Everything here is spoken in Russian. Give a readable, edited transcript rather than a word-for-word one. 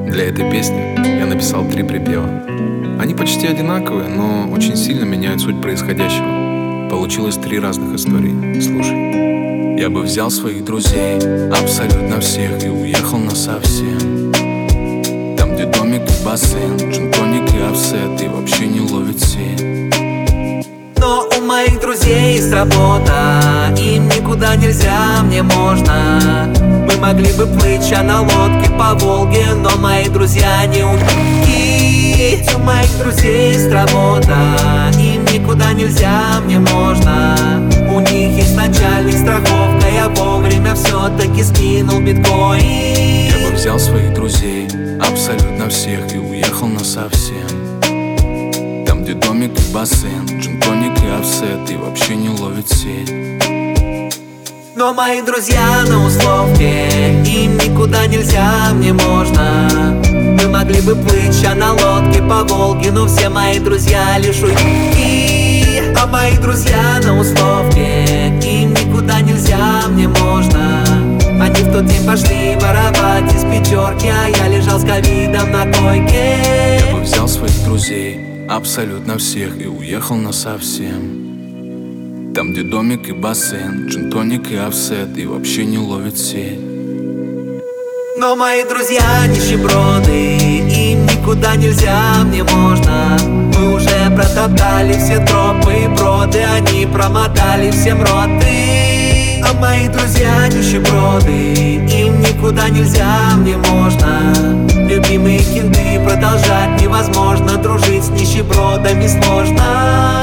Для этой песни я написал 3 припева. Они почти одинаковые, но очень сильно меняют суть происходящего. Получилось 3 разных истории. Слушай. Я бы взял своих друзей, абсолютно всех, и уехал насовсем. Там, где домик и бассейн, джин-тоник и офсет, и вообще не ловит сеть. Но у моих друзей есть работа, им никуда нельзя, мне можно. Мы могли бы плыть на лодке по Волге, но мои друзья не умеют. У моих друзей есть работа, им никуда нельзя, мне можно. У них есть начальник, страховка, я вовремя все-таки скинул биткоин. Я бы взял своих друзей, абсолютно всех, и уехал насовсем. Там, где домик и бассейн, джин-тоник и офсет, и вообще не ловит сеть. Но мои друзья на условке, им никуда нельзя, мне можно. Мы могли бы плыть на лодке по Волге, но все мои друзья лишь уйти. А мои друзья на условке, им никуда нельзя, мне можно. Они в тот день пошли воровать из пятерки, а я лежал с ковидом на койке. Я бы взял своих друзей, абсолютно всех, и уехал насовсем. Там, где домик и бассейн, джин-тоник и офсет, и вообще не ловит сеть. Но мои друзья нищеброды, им никуда нельзя, мне можно. Мы уже протоптали все тропы и броды, они промотали всем роты. А мои друзья нищеброды, им никуда нельзя, мне можно. Любимые кенты продолжать невозможно, дружить с нищебродами сложно.